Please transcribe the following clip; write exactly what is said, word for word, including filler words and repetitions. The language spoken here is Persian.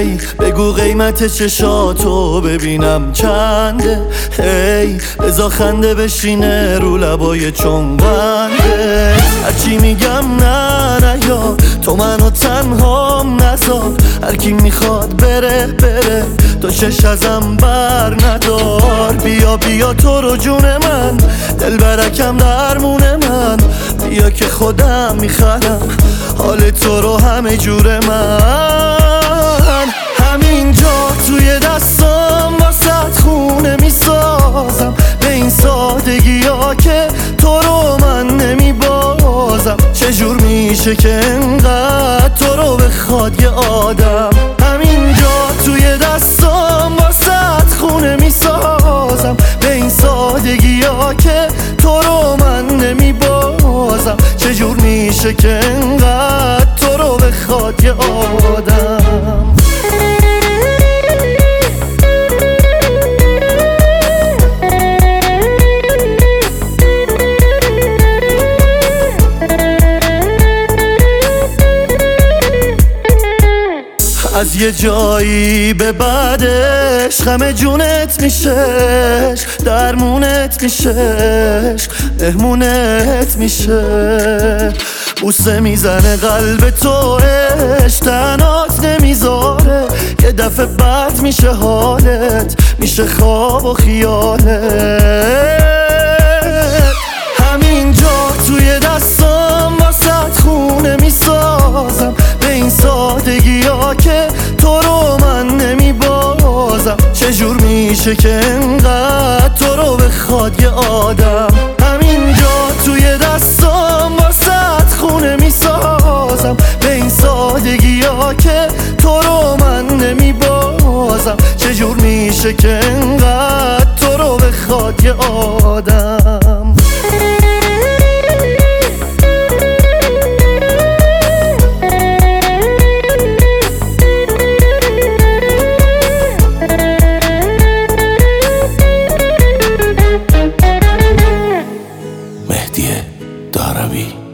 هی بگو قیمت چشاتو ببینم چنده، هی بزا خنده بشینه رو لبای چنگنده. هرچی میگم نه نه یا تو منو تنهام نذار، هر کی میخواد بره بره تو شش ازم بر ندار. بیا بیا تو رو جون من، دل برکم درمون من، بیا که خودم میخرم حال تو رو همه جور من. همینجا توی دستام واسه خونه میسازم، به این سادگی ها که تو رو من نمیبازم. چجور میشه که انقدر تو رو بخواد یه آدم. همینجا توی دستام واسه خونه میسازم، به این سادگی ها که تو رو من نمیبازم. چجور میشه که انقدر تو رو بخواد یه آدم. از یه جایی به بعدش غم جونت میشش، درمونت میشش، مهمونت میشه. بوسه میزنه قلب تو عشق تنات نمیذاره، یه دفعه بد میشه حالت، میشه خواب و خیالت. همینجا توی دستام واسه خونه میسازم، به این سادگی ها که تو رو من نمیبازم. چجور میشه که انقدر تو رو بخواد یه آدم. همینجا توی دستام واسه خونه میسازم، به این سادگی ها که تو رو من نمیبازم. چجور میشه که انقدر تو رو بخواد یه آدم. مهدی داروی.